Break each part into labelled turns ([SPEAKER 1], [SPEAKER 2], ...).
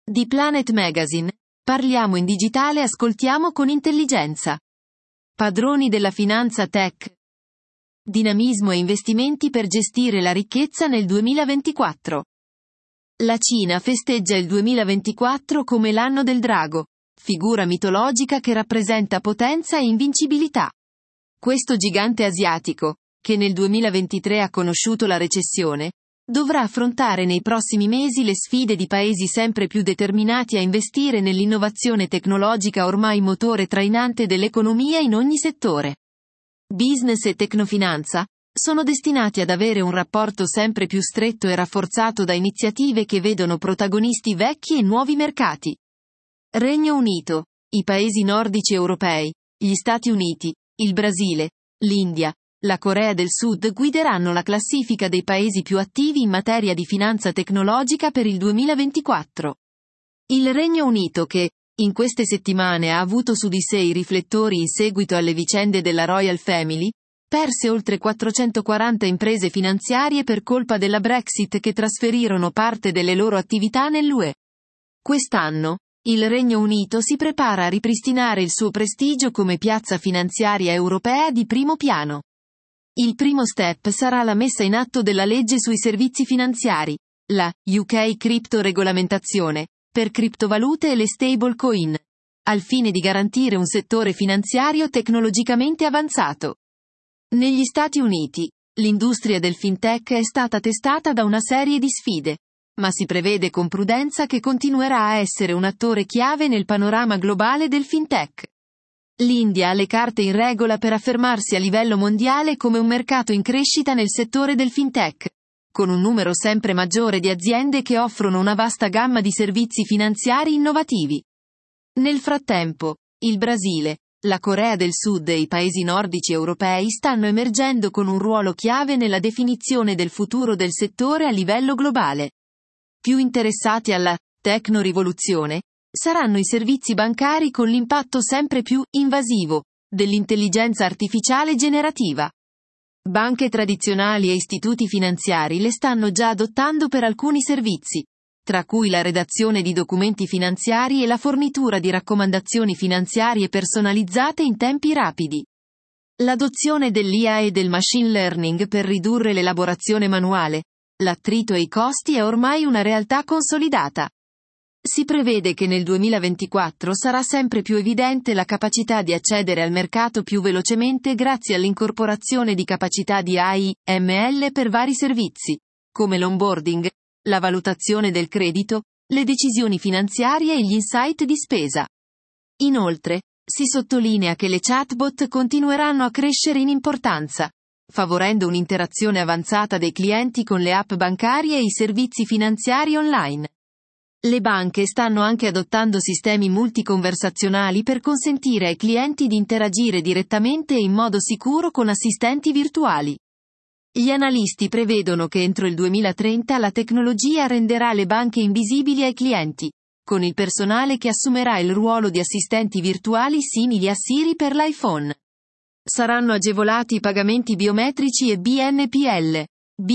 [SPEAKER 1] Di Planet Magazine. Parliamo in digitale, ascoltiamo con intelligenza. Padroni della finanza tech. Dinamismo e investimenti per gestire la ricchezza nel 2024. La Cina festeggia il 2024 come l'anno del drago, figura mitologica che rappresenta potenza e invincibilità. Questo gigante asiatico, che nel 2023 ha conosciuto la recessione, dovrà affrontare nei prossimi mesi le sfide di paesi sempre più determinati a investire nell'innovazione tecnologica, ormai motore trainante dell'economia in ogni settore. Business e tecnofinanza sono destinati ad avere un rapporto sempre più stretto e rafforzato da iniziative che vedono protagonisti vecchi e nuovi mercati. Regno Unito, i paesi nordici europei, gli Stati Uniti, il Brasile, l'India, la Corea del Sud guideranno la classifica dei paesi più attivi in materia di finanza tecnologica per il 2024. Il Regno Unito che, in queste settimane ha avuto su di sé i riflettori in seguito alle vicende della Royal Family, perse oltre 440 imprese finanziarie per colpa della Brexit che trasferirono parte delle loro attività nell'UE. Quest'anno, il Regno Unito si prepara a ripristinare il suo prestigio come piazza finanziaria europea di primo piano. Il primo step sarà la messa in atto della legge sui servizi finanziari, la UK Crypto Regolamentazione, per criptovalute e le stablecoin, al fine di garantire un settore finanziario tecnologicamente avanzato. Negli Stati Uniti, l'industria del fintech è stata testata da una serie di sfide, ma si prevede con prudenza che continuerà a essere un attore chiave nel panorama globale del fintech. L'India ha le carte in regola per affermarsi a livello mondiale come un mercato in crescita nel settore del fintech, con un numero sempre maggiore di aziende che offrono una vasta gamma di servizi finanziari innovativi. Nel frattempo, il Brasile, la Corea del Sud e i paesi nordici europei stanno emergendo con un ruolo chiave nella definizione del futuro del settore a livello globale. Più interessati alla tecnorivoluzione saranno i servizi bancari con l'impatto sempre più invasivo dell'intelligenza artificiale generativa. Banche tradizionali e istituti finanziari le stanno già adottando per alcuni servizi, tra cui la redazione di documenti finanziari e la fornitura di raccomandazioni finanziarie personalizzate in tempi rapidi. L'adozione dell'IA e del machine learning per ridurre l'elaborazione manuale, l'attrito e i costi è ormai una realtà consolidata. Si prevede che nel 2024 sarà sempre più evidente la capacità di accedere al mercato più velocemente grazie all'incorporazione di capacità di AI, ML per vari servizi, come l'onboarding, la valutazione del credito, le decisioni finanziarie e gli insight di spesa. Inoltre, si sottolinea che le chatbot continueranno a crescere in importanza, favorendo un'interazione avanzata dei clienti con le app bancarie e i servizi finanziari online. Le banche stanno anche adottando sistemi multiconversazionali per consentire ai clienti di interagire direttamente e in modo sicuro con assistenti virtuali. Gli analisti prevedono che entro il 2030 la tecnologia renderà le banche invisibili ai clienti, con il personale che assumerà il ruolo di assistenti virtuali simili a Siri per l'iPhone. Saranno agevolati i pagamenti biometrici e BNPL,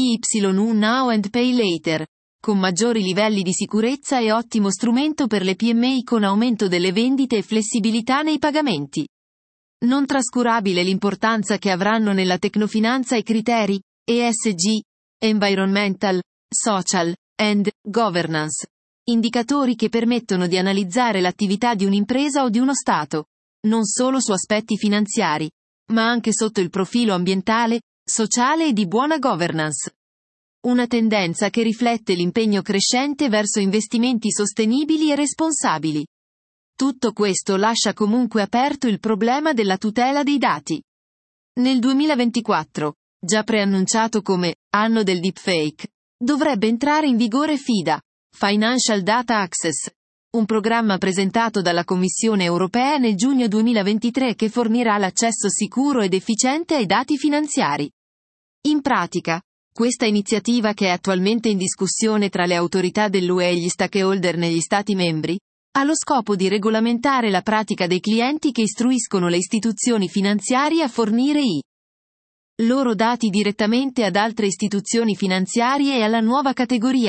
[SPEAKER 1] BYU Now and Pay Later, con maggiori livelli di sicurezza e ottimo strumento per le PMI con aumento delle vendite e flessibilità nei pagamenti. Non trascurabile l'importanza che avranno nella tecnofinanza i criteri ESG, Environmental, Social, and Governance, indicatori che permettono di analizzare l'attività di un'impresa o di uno Stato, non solo su aspetti finanziari, ma anche sotto il profilo ambientale, sociale e di buona governance. Una tendenza che riflette l'impegno crescente verso investimenti sostenibili e responsabili. Tutto questo lascia comunque aperto il problema della tutela dei dati. Nel 2024, già preannunciato come anno del deepfake, dovrebbe entrare in vigore FIDA, Financial Data Access, un programma presentato dalla Commissione europea nel giugno 2023 che fornirà l'accesso sicuro ed efficiente ai dati finanziari. In pratica, questa iniziativa, che è attualmente in discussione tra le autorità dell'UE e gli stakeholder negli Stati membri, ha lo scopo di regolamentare la pratica dei clienti che istruiscono le istituzioni finanziarie a fornire i loro dati direttamente ad altre istituzioni finanziarie e alla nuova categoria di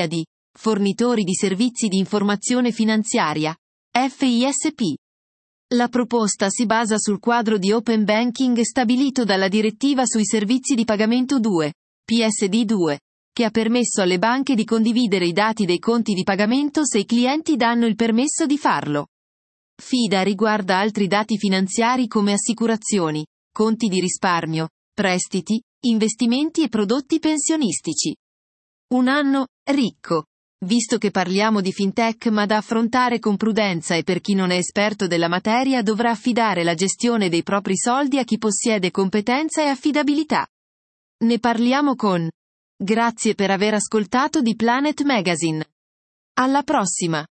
[SPEAKER 1] Fornitori di servizi di informazione finanziaria. FISP. La proposta si basa sul quadro di Open Banking stabilito dalla Direttiva sui servizi di pagamento 2, PSD2, che ha permesso alle banche di condividere i dati dei conti di pagamento se i clienti danno il permesso di farlo. FIDA riguarda altri dati finanziari come assicurazioni, conti di risparmio, prestiti, investimenti e prodotti pensionistici. Un anno ricco. Visto che parliamo di fintech ma da affrontare con prudenza e per chi non è esperto della materia dovrà affidare la gestione dei propri soldi a chi possiede competenza e affidabilità. Ne parliamo con. Grazie per aver ascoltato di Planet Magazine. Alla prossima!